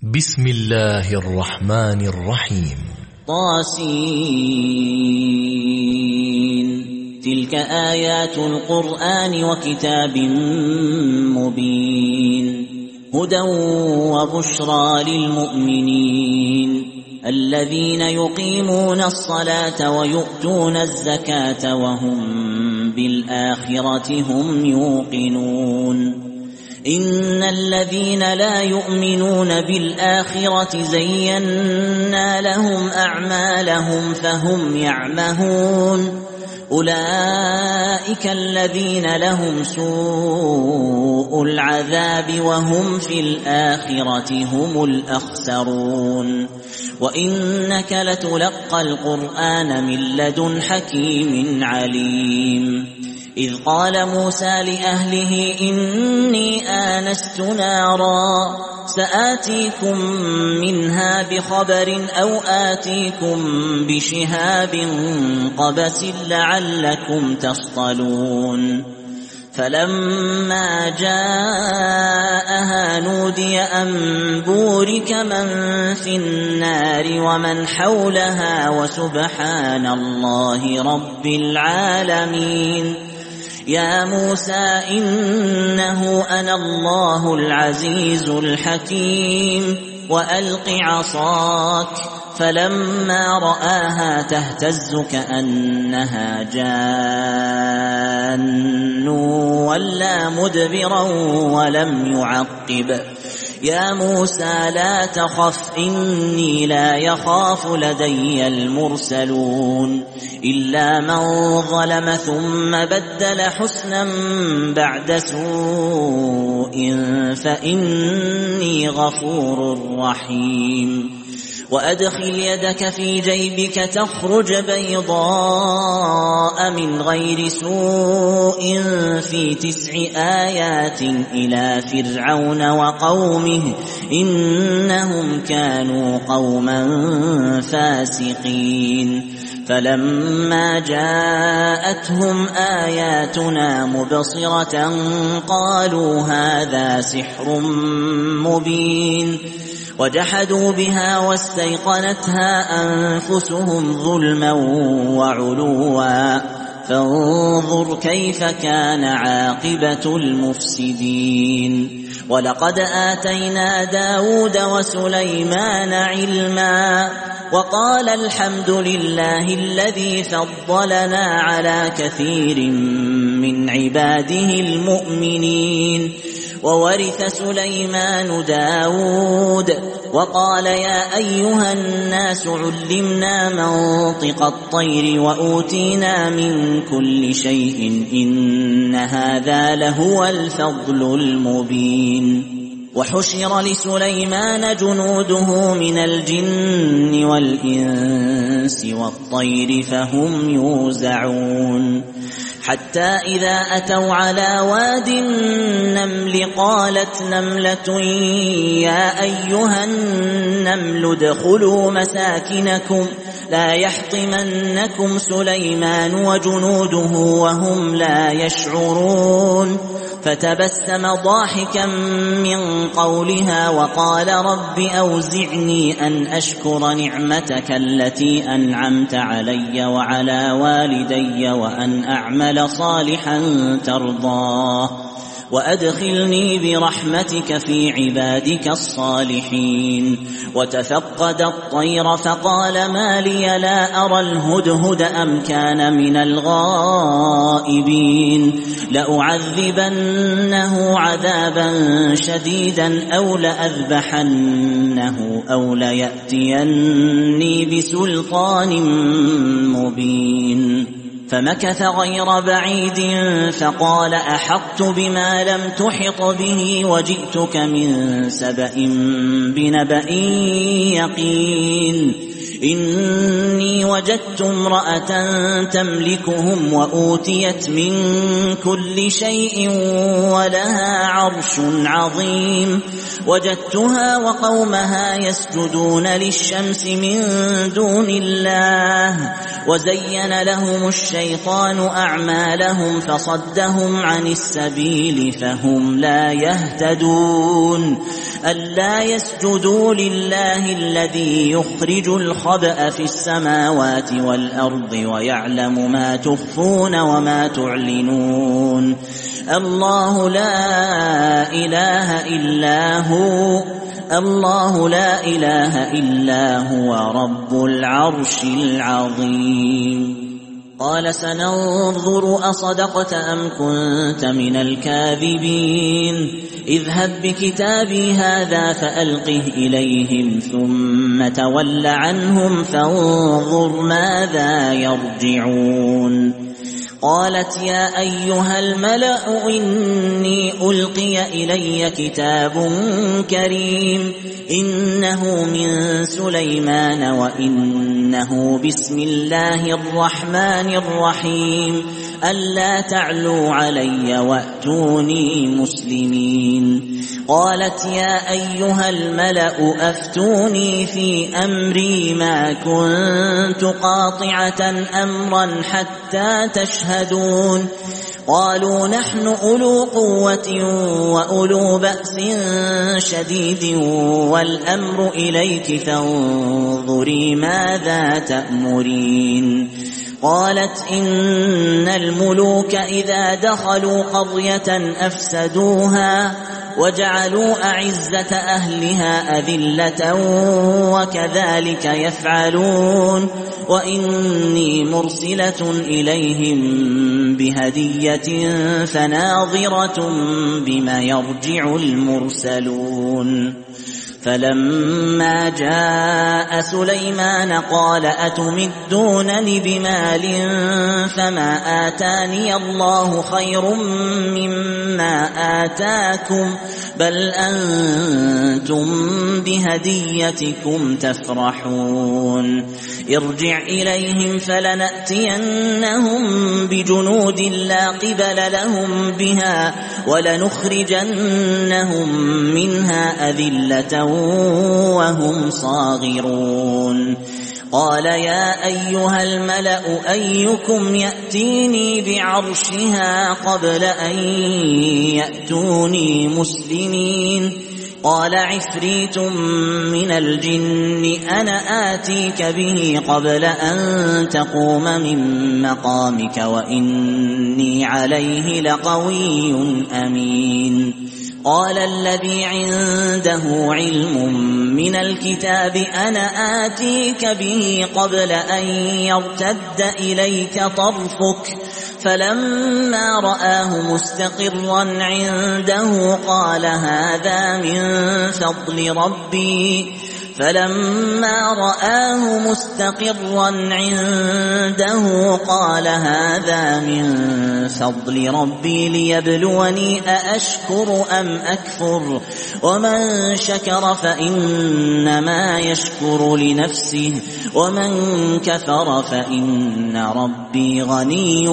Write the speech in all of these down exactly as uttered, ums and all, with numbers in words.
بسم الله الرحمن الرحيم. طاسين. تلك آيات القرآن وكتاب مبين هدى وبشرى للمؤمنين الذين يقيمون الصلاة ويؤتون الزكاة وهم بالآخرة هم يوقنون. إن الذين لا يؤمنون بالآخرة زينا لهم أعمالهم فهم يعمهون. أولئك الذين لهم سوء العذاب وهم في الآخرة هم الأخسرون. وإنك لتلقى القرآن من لدن حكيم عليم. إذ قال موسى لأهله إني آنست نارا سآتيكم منها بخبر أو آتيكم بشهاب قبس لعلكم تصطلون. فلما جاءها نودي أن بورك من في النار ومن حولها وسبحان الله رب العالمين. يا موسى إنه أنا الله العزيز الحكيم وألق عصاك. فلما رآها تهتز كأنها جان ولا مدبرا ولم يعقب. يا موسى لا تخف إني لا يخاف لدي المرسلون. إلا من ظلم ثم بدل حسنا بعد سوء فإني غفور رحيم. وأدخل يدك في جيبك تخرج بيضاء من غير سوء في تسع آيات إلى فرعون وقومه إنهم كانوا قوما فاسقين. فلما جاءتهم آياتنا مبصرة قالوا هذا سحر مبين. وجحدوا بها واستيقنتها أنفسهم ظلما وعلوا فانظر كيف كان عاقبة المفسدين. ولقد آتينا داود وسليمان علما وقال الحمد لله الذي فضلنا على كثير من عباده المؤمنين. وورث سليمان داود وقال يا أيها الناس علمنا منطق الطير وأوتينا من كل شيء إن هذا لهو الفضل المبين. وحشر لسليمان جنوده من الجن والإنس والطير فهم يوزعون. حتى إذا أتوا على واد النمل قالت نملة يا أيها النمل ادخلوا مساكنكم لا يحطمنكم سليمان وجنوده وهم لا يشعرون. فتبسم ضاحكا من قولها وقال رب أوزعني أن أشكر نعمتك التي أنعمت علي وعلى والدي وأن أعمل صالحا ترضاه وأدخلني برحمتك في عبادك الصالحين. وتفقد الطير فقال ما لي لا أرى الهدهد أم كان من الغائبين. لأعذبنه عذابا شديدا أو لأذبحنه أو ليأتيني بسلطان مبين. فمكث غير بعيد فقال أحطت بما لم تحط به وجئتك من سبأ بنبأ يقين. إني وجدت امرأة تملكهم وأوتيت من كل شيء ولها عرش عظيم وجدتها وقومها يسجدون للشمس من دون الله وزين لهم الشيطان أعمالهم فصدهم عن السبيل فهم لا يهتدون ألا يسجدوا لله الذي يخرج الخبأ في السماوات والأرض ويعلم ما تخفون وما تعلنون الله لا إله إلا هو الله لا إله إلا هو رب العرش العظيم قال سننظر أصدقت أم كنت من الكاذبين اذهب بكتابي هذا فألقه إليهم ثم تول عنهم فانظر ماذا يرجعون قالت يا أيها الملأ إني ألقي إلي كتاب كريم إنه من سليمان وإنه بسم الله الرحمن الرحيم ألا تعلوا علي وأتوني مسلمين قالت يا أيها الملأ أفتوني في أمري ما كنت قاطعة أمرا حتى تشهدون قالوا نحن أولو قوة وأولو بأس شديد والأمر إليك فانظري ماذا تأمرين قالت إن الملوك إذا دخلوا قرية أفسدوها وجعلوا أعزة أهلها أذلة وكذلك يفعلون وإني مرسلة إليهم بهدية فناظرة بما يرجع المرسلون فلما جاء سليمان قال أتمدونني بمال فما آتاني الله خير مما آتاكم بل أنتم بهديتكم تفرحون ارجع إليهم فلنأتينهم بجنود لا قبل لهم بها ولنخرجنهم منها أذلة وهم صاغرون قال يا أيها الملأ أيكم يأتيني بعرشها قبل أن يأتوني مسلمين قال عفريت من الجن أنا آتيك به قبل أن تقوم من مقامك وإني عليه لقوي أمين قال الذي عنده علم من الكتاب أنا آتيك به قبل أن يرتد إليك طرفك فلما رآه مستقرا عنده قال هذا من فضل ربي فلما رآه مستقرا عنده قال هذا من فضل ربي ليبلوني أأشكر أم أكفر ومن شكر فإنما يشكر لنفسه ومن كفر فإن ربي غني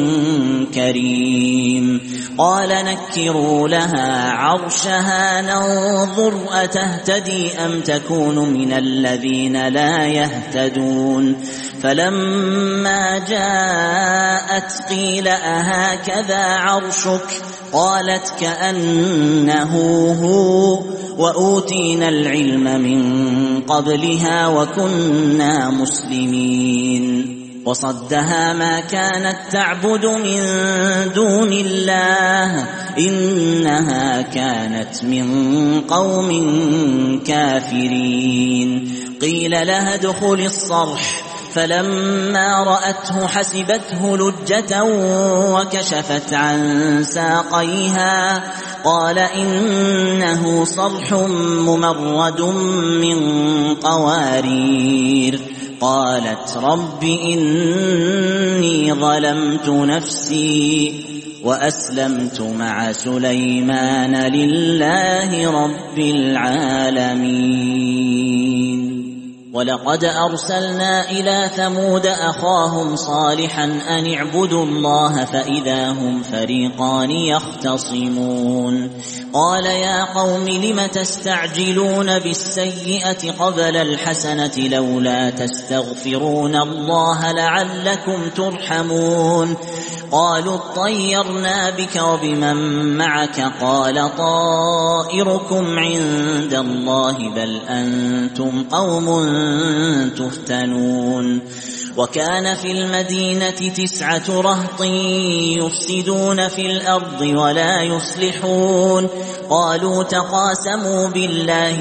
كريم قال نكروا لها عرشها ننظر أتهتدي أم تكون من الذين لا يهتدون فلما جاءت قيل أهكذا عرشك قالت كأنه هو وأوتينا العلم من قبلها وكنا مسلمين وصدها ما كانت تعبد من دون الله إنها كانت من قوم كافرين قيل لها ادخل الصرح فلما رأته حسبته لجة وكشفت عن ساقيها قال إنه صرح ممرد من قوارير قالت رب إني ظلمت نفسي وأسلمت مع سليمان لله رب العالمين. ولقد أرسلنا إلى ثمود أخاهم صالحا أن اعبدوا الله فإذا هم فريقان يختصمون قال يا قوم لم تستعجلون بالسيئة قبل الحسنة لولا تستغفرون الله لعلكم ترحمون قالوا اطيرنا بك وبمن معك قال طائركم عند الله بل أنتم قوم تفتنون وكان في المدينة تسعة رهط يفسدون في الأرض ولا يصلحون قالوا تقاسموا بالله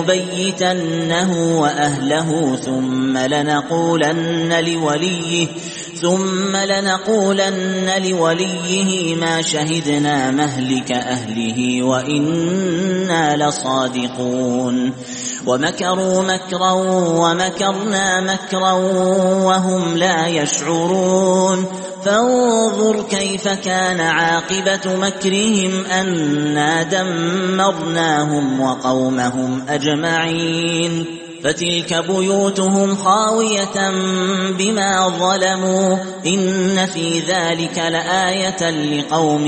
لنبيتنه وأهله ثم لنقولن لوليه ثم لنقولن لوليه ما شهدنا مهلك أهله وإنا لصادقون ومكروا مكرا ومكرنا مكرا وهم لا يشعرون فانظر كيف كان عاقبة مكرهم أنا دمرناهم وقومهم أجمعين فتلك بيوتهم خاوية بما ظلموا إن في ذلك لآية لقوم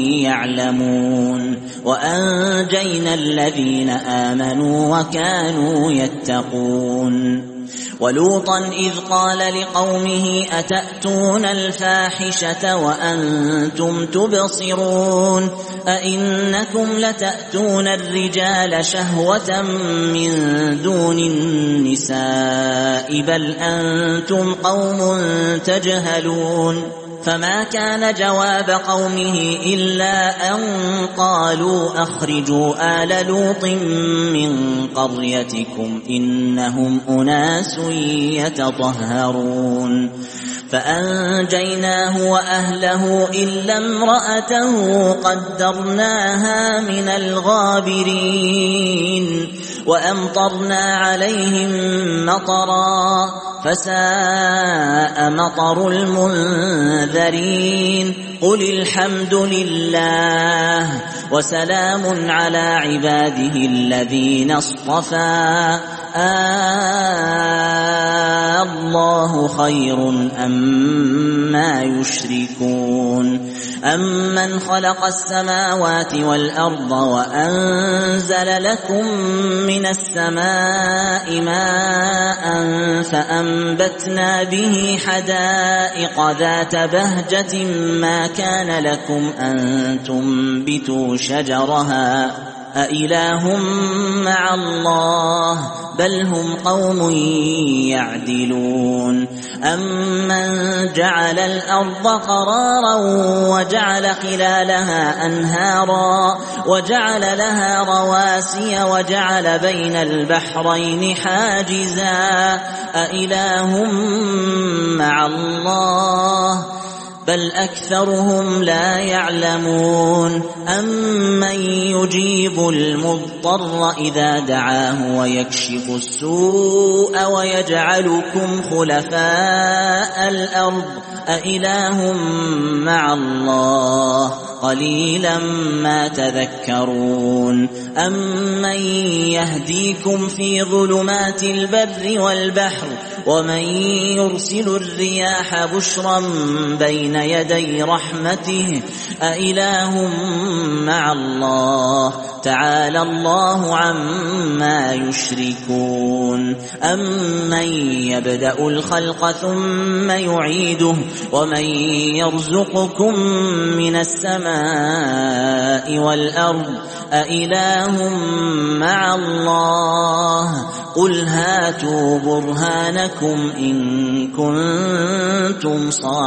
يعلمون وأنجينا الذين آمنوا وكانوا يتقون ولوطا إذ قال لقومه أتأتون الفاحشة وأنتم تبصرون أئنكم لتأتون الرجال شهوة من دون النساء بل أنتم قوم تجهلون فما كان جواب قومه إلا أن قالوا أخرجوا آل لوط من قريتكم إنهم أناس يتطهرون فأنجيناه وأهله إلا امرأته قدرناها من الغابرين وأمطرنا عليهم مطرا فساء مطر المنذرين قل الحمد لله وسلام على عباده الذين اصطفى آه الله خير أما يشركون أمن خلق السماوات والأرض وأنزل لكم من السماء ماء فأنبتنا به حدائق ذات بهجة ما كان لكم أن تنبتوا شجرها أإله مع الله بل هم قوم يعدلون أمن جعل الأرض قرارا وجعل خلالها أنهارا وجعل لها رواسي وجعل بين البحرين حاجزا أإله مع الله بل أكثرهم لا يعلمون أمن يجيب المضطر إذا دعاه ويكشف السوء ويجعلكم خلفاء الأرض أإله مع الله قليلا ما تذكرون أمن يهديكم في ظلمات البر والبحر ومن يرسل الرياح بشرا بين يدي رحمته أإله مع الله تعالى الله عما يشركون أمن يبدأ الخلق ثم يعيده ومن يرزقكم من السماء والأرض أإله مع الله قل هاتوا برهانكم إن كنتم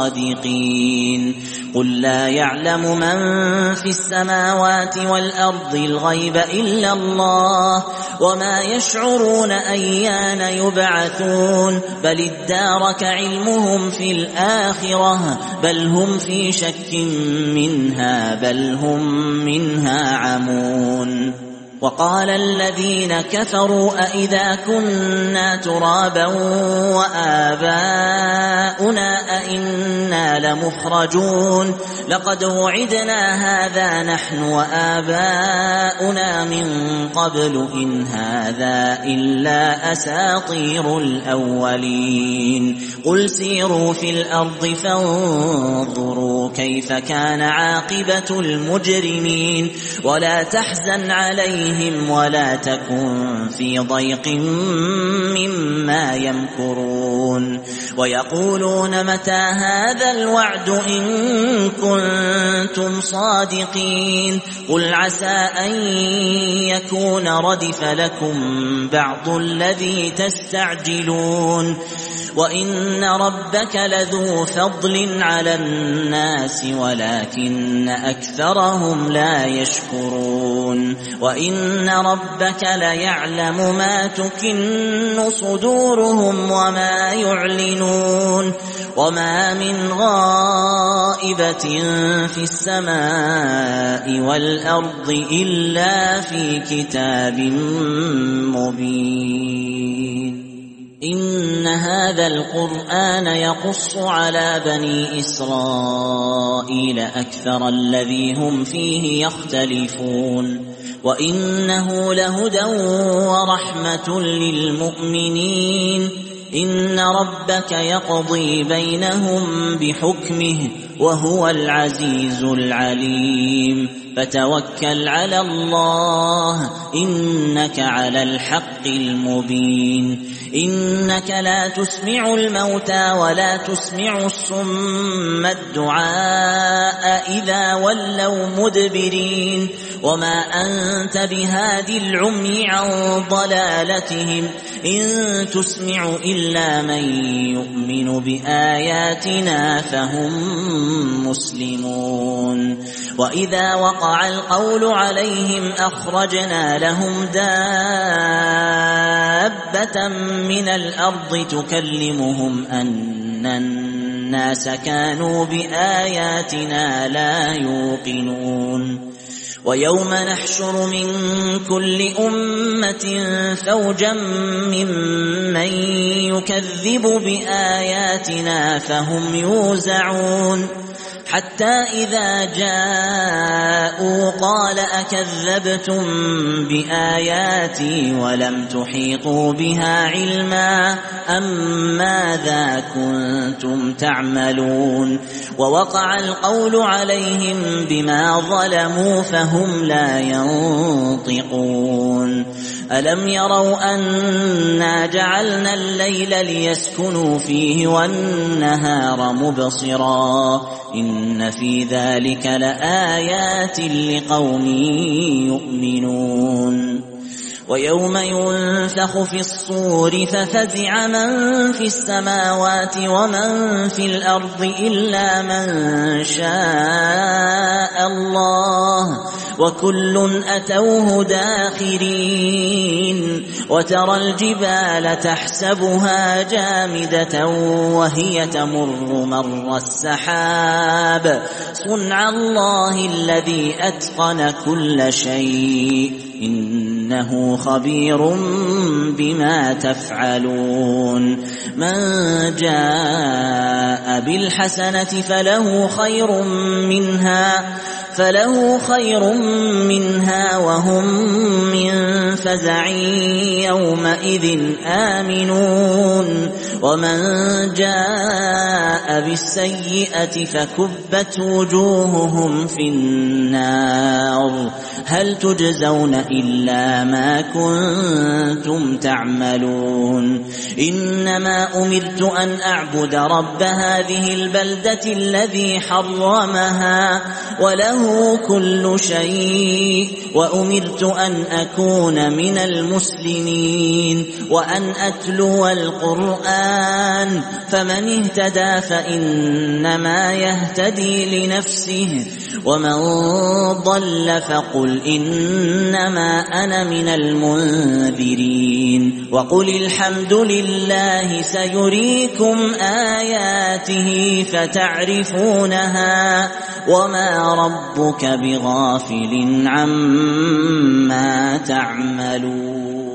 صادقين قل لا يعلم من في السماوات والأرض الغيب إلا الله وما يشعرون أيان يبعثون بل ادارك علمهم في الآخرة بل هم في شك منها بل هم منها عمون وقال الذين كفروا أئذا كنا ترابا وآباؤنا أئنا لمخرجون لقد وعدنا هذا نحن وآباؤنا من قبل إن هذا إلا أساطير الأولين قل سيروا في الأرض فانظروا كيف كان عاقبة المجرمين ولا تحزن عليهم ولا تكن في ضيق مما يمكرون ويقولون متى هذا الوعد إن كنتم صادقين قل عسى أن يكون ردف لكم بعض الذي تستعجلون وإن ربك لذو فضل على الناس ولكن أكثرهم لا يشكرون وإن ربك ليعلم ما تكن صدورهم وما يعلنون وما من غائبة في السماء والأرض إلا في كتاب مبين إن هذا القرآن يقص على بني إسرائيل أكثر الذي هم فيه يختلفون وإنه لهدى ورحمة للمؤمنين إن ربك يقضي بينهم بحكمه وهو العزيز العليم فتوكل على الله إنك على الحق المبين إنك لا تسمع الموتى ولا تسمع الصم الدعاء إذا ولوا مدبرين وما أنت بهادي العمي عن ضلالتهم إن تسمع إلا من يؤمن بآياتنا فهم مسلمون وإذا وقع القول عليهم أخرجنا لهم دابة من الأرض تكلمهم أن الناس كانوا بآياتنا لا يوقنون ويوم نحشر من كل أمة فوجا ممن يكذب بآياتنا فهم يوزعون حتى إذا جاءوا قال أكذبتم بآياتي ولم تحيطوا بها علما أم ماذا كنتم تعملون ووقع القول عليهم بما ظلموا فهم لا ينطقون ألم يروا أنا جعلنا الليل ليسكنوا فيه والنهار مبصرا إن في ذلك لآيات لقوم يؤمنون ويوم ينفخ في الصور ففزع من في السماوات ومن في الأرض إلا من شاء الله وكل أتوه داخرين وترى الجبال تحسبها جامدة وهي تمر مر السحاب صنع الله الذي أتقن كل شيء إنه خبير بما تفعلون من جاء بالحسنة فله خير منها فله خير منها وهم من فزع يومئذ آمنون ومن جاء بالسيئة فكبت وجوههم في النار هل تجزون إلا ما كنتم تعملون إنما أمرت أن أعبد رب هذه البلدة الذي حرمها وله كل شيء وأمرت أن أكون من المسلمين وأن أتلو القرآن فمن اهتدى فإنما يهتدي لنفسه ومن ضل فقل إنما أنا من المنذرين وقل الحمد لله سيريكم آياته آياته فتعرفونها وما ربك بغافل عما تعملون.